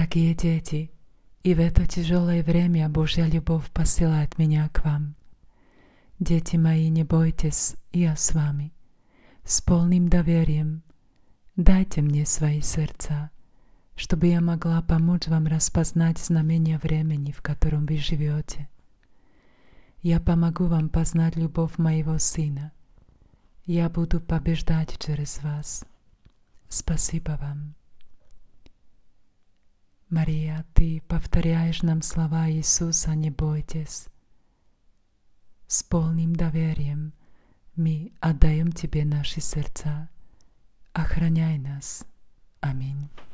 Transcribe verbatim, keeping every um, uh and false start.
Дорогие дети, и в это тяжелое время Божья любовь посылает меня к вам. Дети мои, не бойтесь, я с вами. С полным доверием дайте мне свои сердца, чтобы я могла помочь вам распознать знамения времени, в котором вы живете. Я помогу вам познать любовь моего Сына. Я буду побеждать через вас. Спасибо вам. Мария, ты повторяешь нам слова Иисуса: не бойтесь. С полным доверием мы отдаем Тебе наши сердца. Охраняй нас. Аминь.